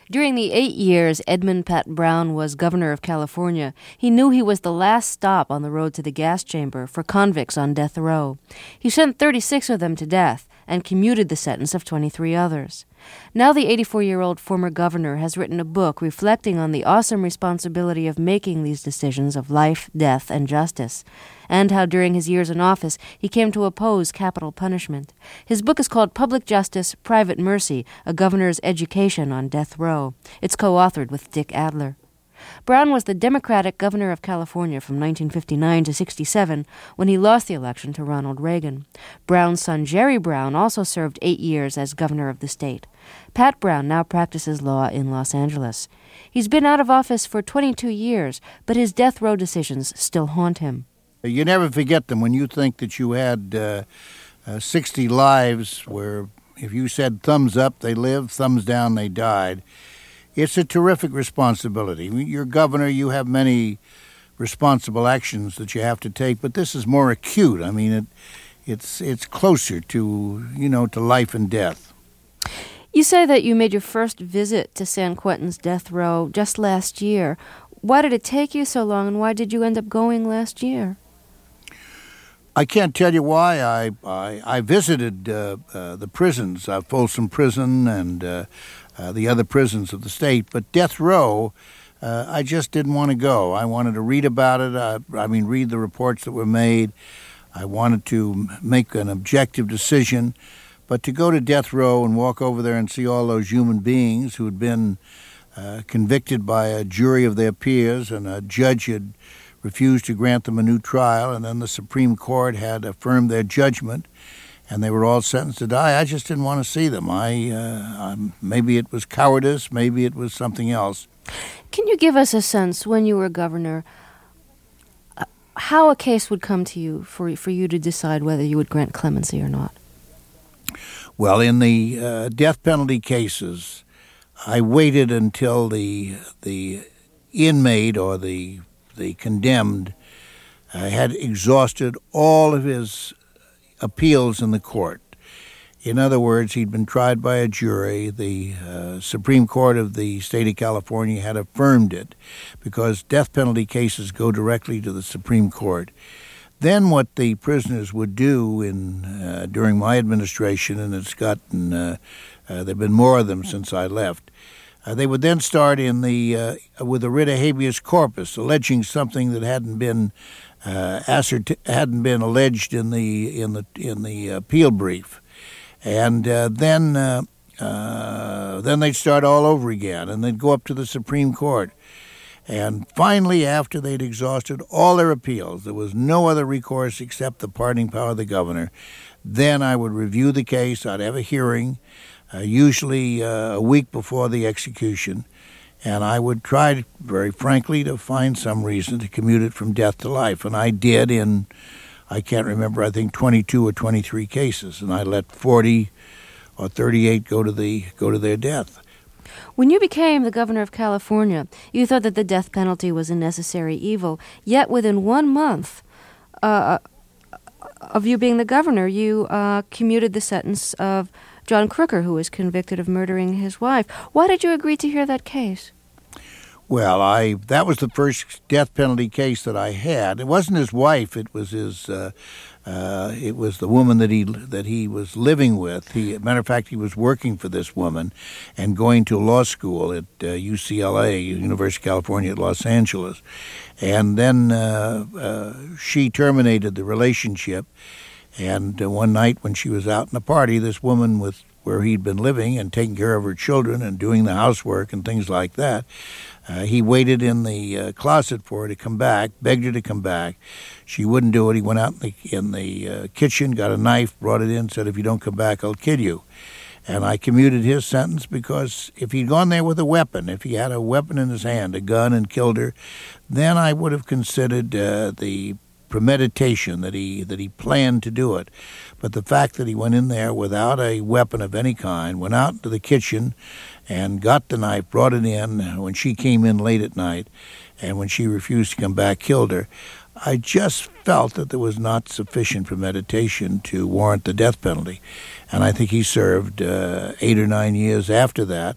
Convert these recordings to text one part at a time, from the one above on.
During the 8 years Edmund Pat Brown was governor of California, he knew he was the last stop on the road to the gas chamber for convicts on death row. He sent 36 of them to death and commuted the sentence of 23 others. Now the 84-year-old former governor has written a book reflecting on the awesome responsibility of making these decisions of life, death, and justice, and how during his years in office he came to oppose capital punishment. His book is called Public Justice, Private Mercy, A Governor's Education on Death Row. It's co-authored with Dick Adler. Brown was the Democratic governor of California from 1959 to 67 when he lost the election to Ronald Reagan. Brown's son Jerry Brown also served 8 years as governor of the state. Pat Brown now practices law in Los Angeles. He's been out of office for 22 years, but his death row decisions still haunt him. You never forget them when you think that you had 60 lives where if you said thumbs up, they lived, thumbs down, they died. It's a terrific responsibility. You're governor, you have many responsible actions that you have to take, but this is more acute. I mean, it's closer to, to life and death. You say that you made your first visit to San Quentin's death row just last year. Why did it take you so long, and why did you end up going last year? I can't tell you why. I visited the prisons, Folsom Prison and the other prisons of the state, but death row, I just didn't want to go. I wanted to read about it. Read the reports that were made. I wanted to make an objective decision, but to go to death row and walk over there and see all those human beings who had been convicted by a jury of their peers and a judge had refused to grant them a new trial, and then the Supreme Court had affirmed their judgment, and they were all sentenced to die. I just didn't want to see them. Maybe it was cowardice, maybe it was something else. Can you give us a sense, when you were governor, how a case would come to you for you to decide whether you would grant clemency or not? Well, in the death penalty cases, I waited until the inmate or the condemned had exhausted all of his appeals in the court. In other words, he'd been tried by a jury. The Supreme Court of the state of California had affirmed it because death penalty cases go directly to the Supreme Court. Then what the prisoners would do during my administration, and it's gotten there have been more of them since I left, they would then start with a writ of habeas corpus, alleging something that hadn't been alleged in the appeal brief, and then they'd start all over again, and they'd go up to the Supreme Court, and finally, after they'd exhausted all their appeals, there was no other recourse except the pardoning power of the governor. Then I would review the case. I'd have a hearing. Usually a week before the execution, and I would try, very frankly, to find some reason to commute it from death to life. And I did in, I can't remember, I think 22 or 23 cases, and I let 40 or 38 go to their death. When you became the governor of California, you thought that the death penalty was a necessary evil, yet within 1 month of you being the governor, you commuted the sentence of John Crooker, who was convicted of murdering his wife. Why did you agree to hear that case? Well, that was the first death penalty case that I had. It wasn't his wife; it was it was the woman that he was living with. Matter of fact, he was working for this woman and going to law school at UCLA, University of California at Los Angeles, and then she terminated the relationship. And one night when she was out in a party, this woman where he'd been living and taking care of her children and doing the housework and things like that, he waited in the closet for her to come back, begged her to come back. She wouldn't do it. He went out in the kitchen, got a knife, brought it in, said, "If you don't come back, I'll kill you." And I commuted his sentence because if he'd gone there with a weapon, if he had a weapon in his hand, a gun, and killed her, then I would have considered the premeditation, that he planned to do it. But the fact that he went in there without a weapon of any kind, went out into the kitchen and got the knife, brought it in when she came in late at night, and when she refused to come back, killed her, I just felt that there was not sufficient premeditation to warrant the death penalty. And I think he served 8 or 9 years after that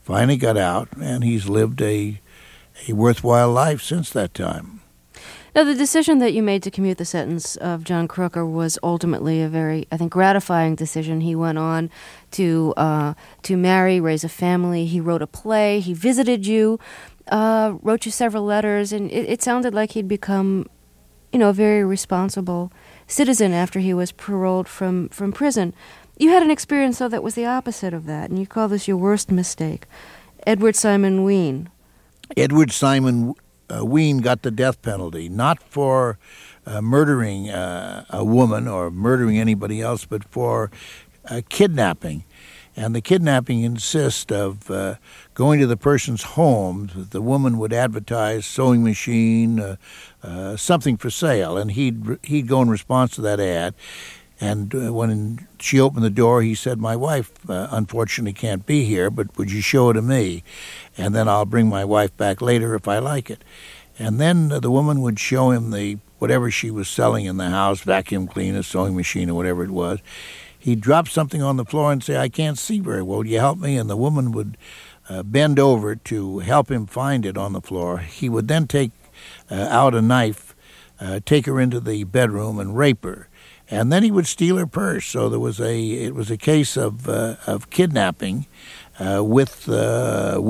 finally got out, and he's lived a worthwhile life since that time. Now, the decision that you made to commute the sentence of John Crooker was ultimately a very, I think, gratifying decision. He went on to marry, raise a family. He wrote a play. He visited you, wrote you several letters, and it sounded like he'd become, a very responsible citizen after he was paroled from prison. You had an experience, though, that was the opposite of that, and you call this your worst mistake. Edward Simon Wean. Edward Simon Wean got the death penalty, not for murdering a woman or murdering anybody else, but for kidnapping. And the kidnapping consists of going to the person's home. The woman would advertise sewing machine, something for sale, and he'd go in response to that ad. And when she opened the door, he said, "My wife unfortunately can't be here, but would you show it to me? And then I'll bring my wife back later if I like it." And then the woman would show him whatever she was selling in the house, vacuum cleaner, sewing machine, or whatever it was. He'd drop something on the floor and say, "I can't see very well. Would you help me?" And the woman would bend over to help him find it on the floor. He would then take out a knife, take her into the bedroom and rape her. And then he would steal her purse. So it was a case of kidnapping with a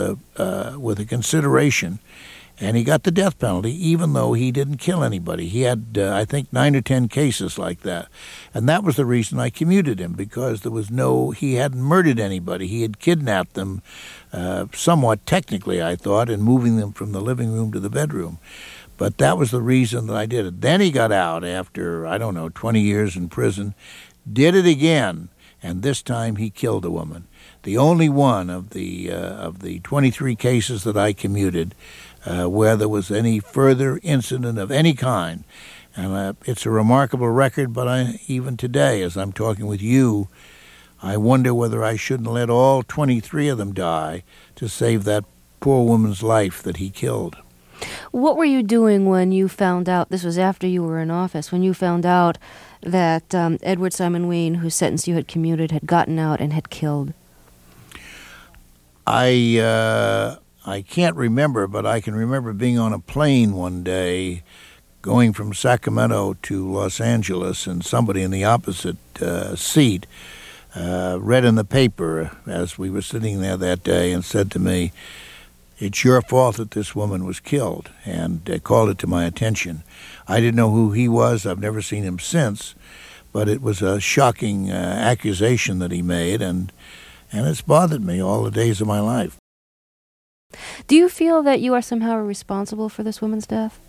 consideration, and he got the death penalty even though he didn't kill anybody. He had I think 9 or 10 cases like that, and that was the reason I commuted him, because he hadn't murdered anybody. He had kidnapped them, somewhat technically, I thought, and moving them from the living room to the bedroom. But that was the reason that I did it. Then he got out after, 20 years in prison, did it again, and this time he killed a woman. The only one of the 23 cases that I commuted where there was any further incident of any kind. And it's a remarkable record, but even today, as I'm talking with you, I wonder whether I shouldn't let all 23 of them die to save that poor woman's life that he killed. What were you doing when you found out, this was after you were in office, when you found out that Edward Simon Wean, whose sentence you had commuted, had gotten out and had killed? I can't remember, but I can remember being on a plane one day going from Sacramento to Los Angeles, and somebody in the opposite seat read in the paper as we were sitting there that day and said to me, "It's your fault that this woman was killed," and called it to my attention. I didn't know who he was. I've never seen him since, but it was a shocking accusation that he made, and it's bothered me all the days of my life. Do you feel that you are somehow responsible for this woman's death?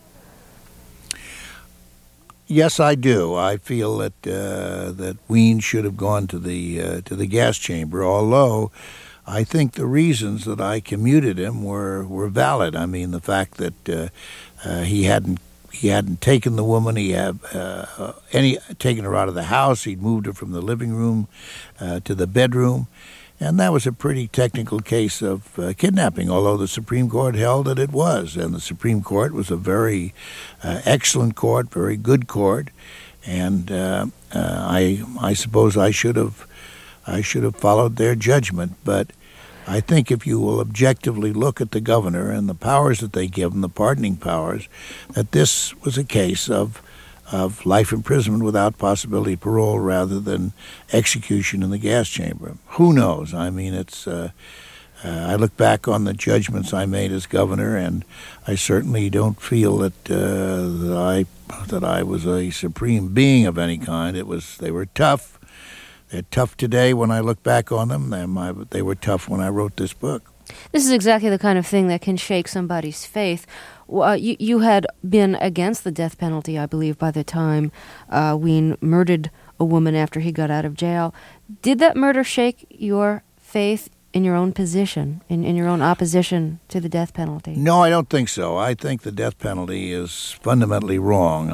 Yes, I do. I feel that Wean should have gone to the gas chamber, although I think the reasons that I commuted him were valid. I mean, the fact that he hadn't taken the woman, he had taken her out of the house. He'd moved her from the living room to the bedroom, and that was a pretty technical case of kidnapping. Although the Supreme Court held that it was, and the Supreme Court was a very excellent court, very good court, and I suppose I should have followed their judgment, but I think if you will objectively look at the governor and the powers that they give him, the pardoning powers, that this was a case of life imprisonment without possibility of parole rather than execution in the gas chamber. Who knows? I mean, I look back on the judgments I made as governor, and I certainly don't feel that I was a supreme being of any kind. They were tough. They're tough today when I look back on them. They were tough when I wrote this book. This is exactly the kind of thing that can shake somebody's faith. You had been against the death penalty, I believe, by the time Wean murdered a woman after he got out of jail. Did that murder shake your faith in your own position, in your own opposition to the death penalty? No, I don't think so. I think the death penalty is fundamentally wrong.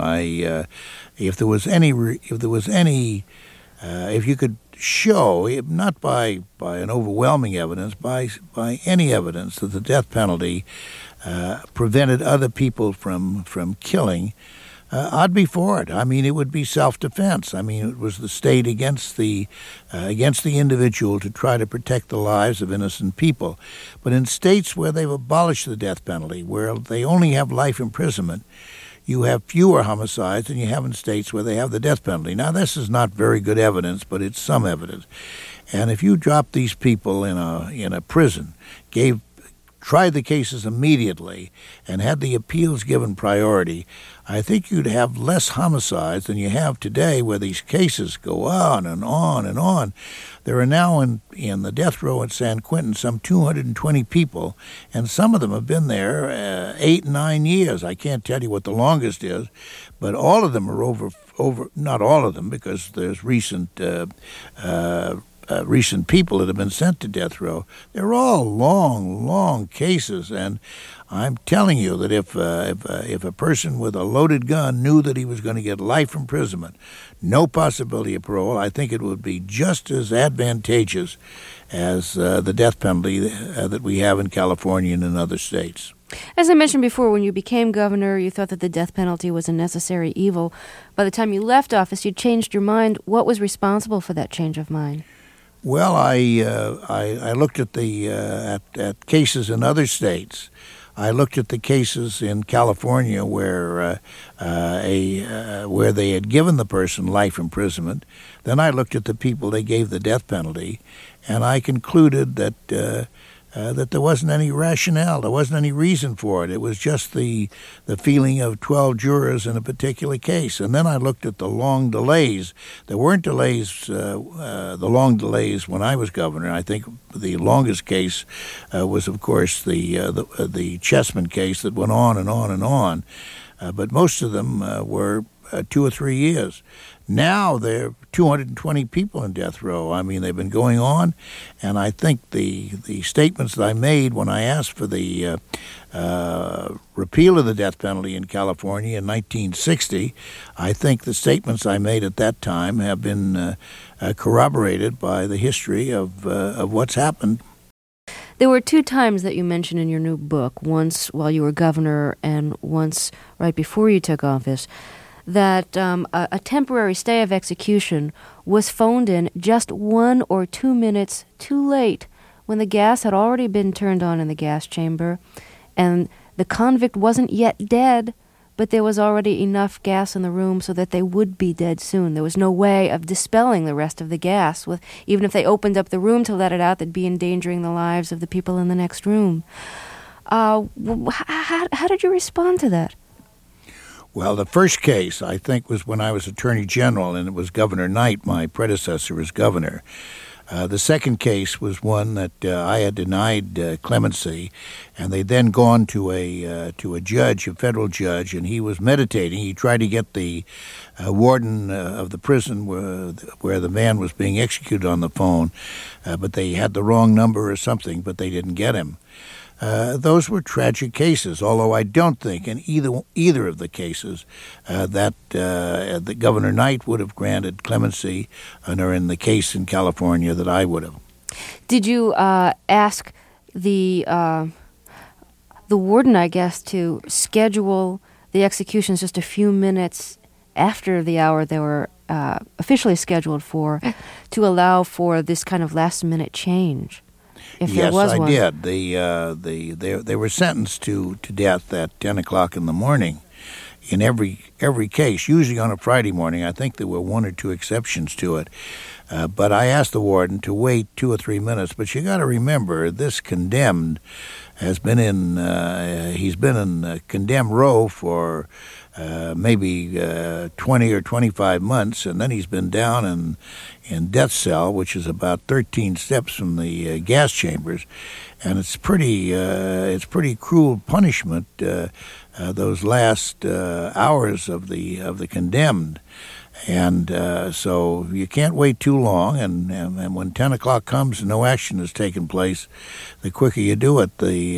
If you could show, not by an overwhelming evidence, by any evidence that the death penalty prevented other people from killing, I'd be for it. I mean, it would be self-defense. I mean, it was the state against the individual to try to protect the lives of innocent people. But in states where they've abolished the death penalty, where they only have life imprisonment, you have fewer homicides than you have in states where they have the death penalty. Now, this is not very good evidence, but it's some evidence. And if you drop these people in a prison, tried the cases immediately, and had the appeals given priority, I think you'd have less homicides than you have today, where these cases go on and on and on. There are now in the death row at San Quentin some 220 people, and some of them have been there 8, 9 years. I can't tell you what the longest is, but all of them are over. Not all of them, because there's recent people that have been sent to death row. They're all long cases, and I'm telling you that if a person with a loaded gun knew that he was going to get life imprisonment, no possibility of parole, I think it would be just as advantageous as the death penalty that we have in California and in other states. As I mentioned before, when you became governor, you thought that the death penalty was a necessary evil. By the time you left office, you changed your mind. What was responsible for that change of mind? Well, I looked at the at cases in other states. I looked at the cases in California where they had given the person life imprisonment. Then I looked at the people they gave the death penalty, and I concluded that there wasn't any rationale, there wasn't any reason for it. It was just the feeling of 12 jurors in a particular case. And then I looked at the long delays. There weren't delays, the long delays when I was governor. I think the longest case was, of course, the Chessman case that went on and on and on. But most of them were 2 or 3 years. Now there are 220 people in death row. I mean, they've been going on, and I think the statements that I made when I asked for the repeal of the death penalty in California in 1960, I think the statements I made at that time have been corroborated by the history of what's happened. There were 2 times that you mentioned in your new book, once while you were governor and once right before you took office, that a temporary stay of execution was phoned in just 1 or 2 minutes too late, when the gas had already been turned on in the gas chamber, and the convict wasn't yet dead, but there was already enough gas in the room so that they would be dead soon. There was no way of dispelling the rest of the gas. Even if they opened up the room to let it out, they'd be endangering the lives of the people in the next room. How did you respond to that? Well, the first case, I think, was when I was Attorney General, and it was Governor Knight, my predecessor as governor. The second case was one that I had denied clemency, and they'd then gone to a judge, a federal judge, and he was meditating. He tried to get the warden of the prison where the man was being executed on the phone, but they had the wrong number or something, but they didn't get him. Those were tragic cases, although I don't think in either of the cases that the Governor Knight would have granted clemency, nor in the case in California that I would have. Did you ask the warden, I guess, to schedule the executions just a few minutes after the hour they were officially scheduled for, to allow for this kind of last-minute change? Yes, I did. They were sentenced to death at 10 o'clock in the morning in every case, usually on a Friday morning. I think there were 1 or 2 exceptions to it. But I asked the warden to wait 2 or 3 minutes. But you got to remember, this condemned has been he's been in condemned row for maybe 20 or 25 months, and then he's been down in death cell, which is about 13 steps from the gas chambers, and it's pretty cruel punishment. Those last hours of the condemned. And so you can't wait too long, and when 10 o'clock comes and no action has taken place, the quicker you do it,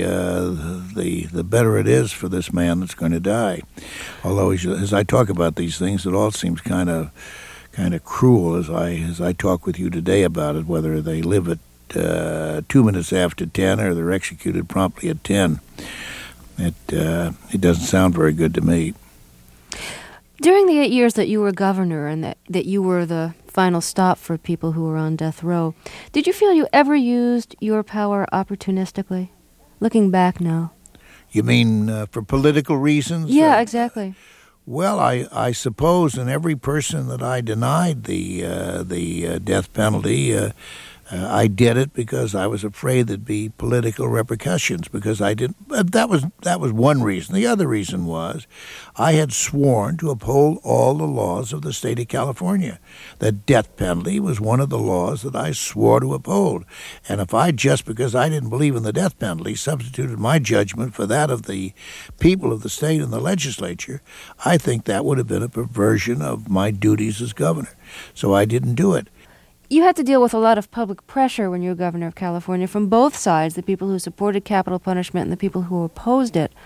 the better it is for this man that's going to die. Although as I talk about these things, it all seems kind of cruel as I talk with you today about it, whether they live at 2 minutes after 10 or they're executed promptly at 10. It doesn't sound very good to me. During the 8 years that you were governor and that you were the final stop for people who were on death row, did you feel you ever used your power opportunistically? Looking back now. You mean for political reasons? Yeah, exactly. Well, I suppose in every person that I denied the death penalty, I did it because I was afraid there'd be political repercussions. Because I didn't. That was one reason. The other reason was I had sworn to uphold all the laws of the state of California. The death penalty was one of the laws that I swore to uphold. And if I, just because I didn't believe in the death penalty, substituted my judgment for that of the people of the state and the legislature, I think that would have been a perversion of my duties as governor. So I didn't do it. You had to deal with a lot of public pressure when you were governor of California from both sides, the people who supported capital punishment and the people who opposed it.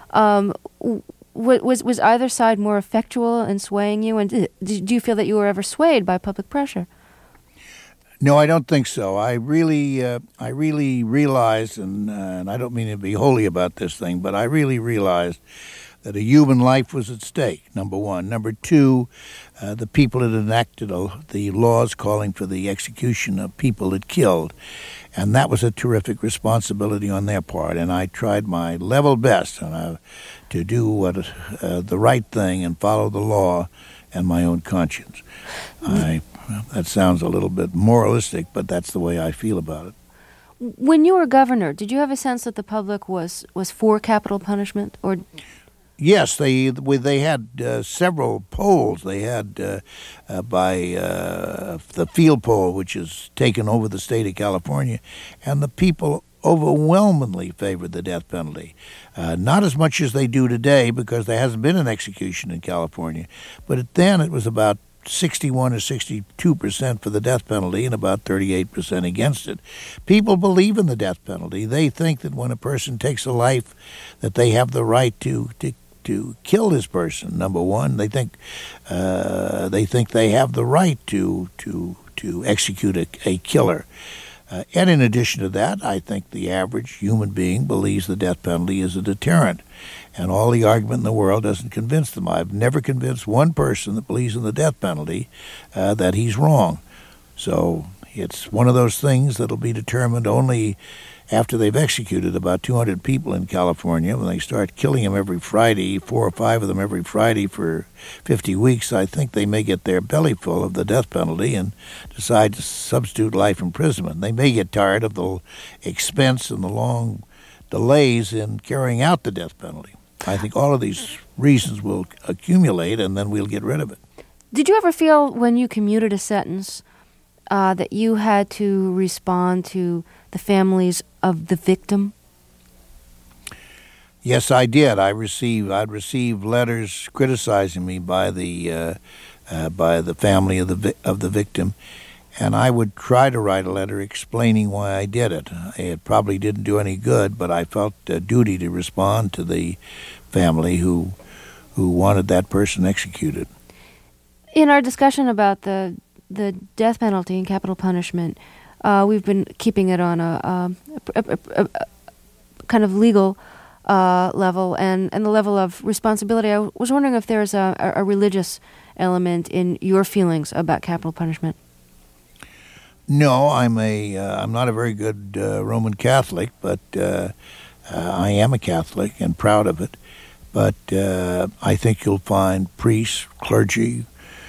Was either side more effectual in swaying you? And do you feel that you were ever swayed by public pressure? No, I don't think so. I really realized, and I don't mean to be holy about this thing, but I really realized that a human life was at stake, number one. Number two, the people had enacted the laws calling for the execution of people it killed. And that was a terrific responsibility on their part. And I tried my level best to do the right thing and follow the law and my own conscience. That sounds a little bit moralistic, but that's the way I feel about it. When you were governor, did you have a sense that the public was for capital punishment? Or yes, they had several polls. They had by the field poll, which has taken over the state of California, and the people overwhelmingly favored the death penalty. Not as much as they do today, because there hasn't been an execution in California, but then it was about 61 or 62% for the death penalty and about 38% against it. People believe in the death penalty. They think that when a person takes a life, that they have the right to kill this person. Number one, they think they have the right to execute a killer. And in addition to that, I think the average human being believes the death penalty is a deterrent. And all the argument in the world doesn't convince them. I've never convinced one person that believes in the death penalty that he's wrong. So it's one of those things that'll be determined only after they've executed about 200 people in California. When they start killing them every Friday, 4 or 5 of them every Friday for 50 weeks, I think they may get their belly full of the death penalty and decide to substitute life imprisonment. They may get tired of the expense and the long delays in carrying out the death penalty. I think all of these reasons will accumulate, and then we'll get rid of it. Did you ever feel when you commuted a sentence that you had to respond to the families of the victim? Yes, I did. I'd receive letters criticizing me by the family of the victim, and I would try to write a letter explaining why I did it. It probably didn't do any good, but I felt a duty to respond to the family who wanted that person executed. In our discussion about the death penalty and capital punishment, we've been keeping it on a kind of legal level and the level of responsibility. I was wondering if there's a religious element in your feelings about capital punishment. No, I'm not a very good Roman Catholic, but I am a Catholic and proud of it. But I think you'll find priests, clergy,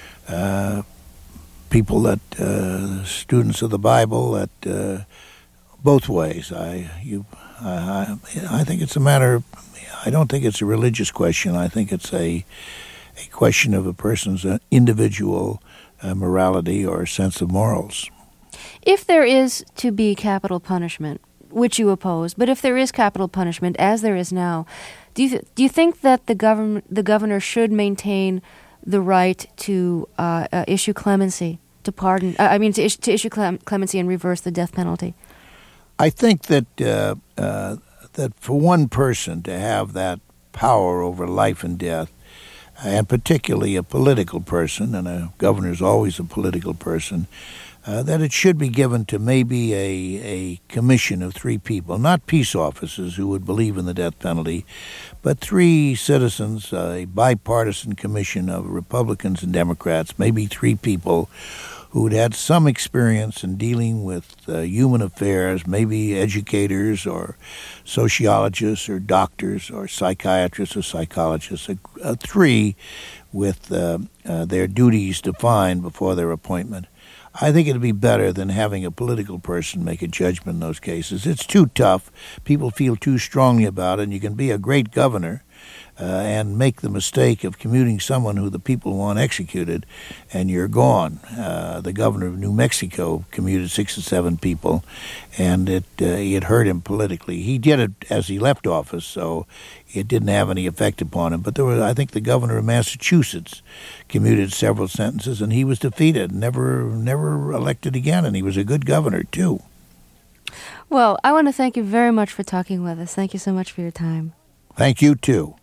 people that students of the Bible that both ways. I think it's a matter of, I don't think it's a religious question. I think it's a question of a person's individual morality or sense of morals. If there is to be capital punishment, which you oppose, but if there is capital punishment, as there is now, do you think that the governor should maintain the right to issue clemency, to pardon? To issue clemency and reverse the death penalty? I think that that for one person to have that power over life and death, and particularly a political person, and a governor's always a political person, that it should be given to maybe a commission of 3 people, not peace officers who would believe in the death penalty, but 3 citizens, a bipartisan commission of Republicans and Democrats, maybe 3 people who'd had some experience in dealing with human affairs, maybe educators or sociologists or doctors or psychiatrists or psychologists, 3 with their duties defined before their appointment. I think it'd be better than having a political person make a judgment in those cases. It's too tough. People feel too strongly about it, and you can be a great governor and make the mistake of commuting someone who the people want executed, and you're gone. The governor of New Mexico commuted 6 or 7 people, and it hurt him politically. He did it as he left office, so it didn't have any effect upon him. But I think the governor of Massachusetts commuted several sentences, and he was defeated, never elected again, and he was a good governor, too. Well, I want to thank you very much for talking with us. Thank you so much for your time. Thank you, too.